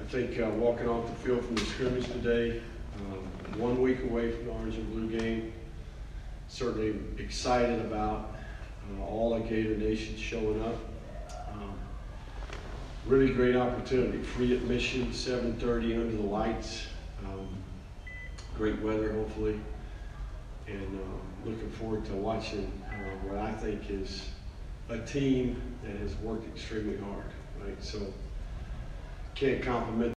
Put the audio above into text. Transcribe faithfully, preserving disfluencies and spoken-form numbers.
I think uh, walking off the field from the scrimmage today, um, one week away from the Orange and Blue game, certainly excited about uh, all the Gator Nation showing up. Um, really great opportunity, free admission, seven thirty under the lights, um, great weather hopefully, and uh, looking forward to watching uh, what I think is a team that has worked extremely hard, right? So can't compliment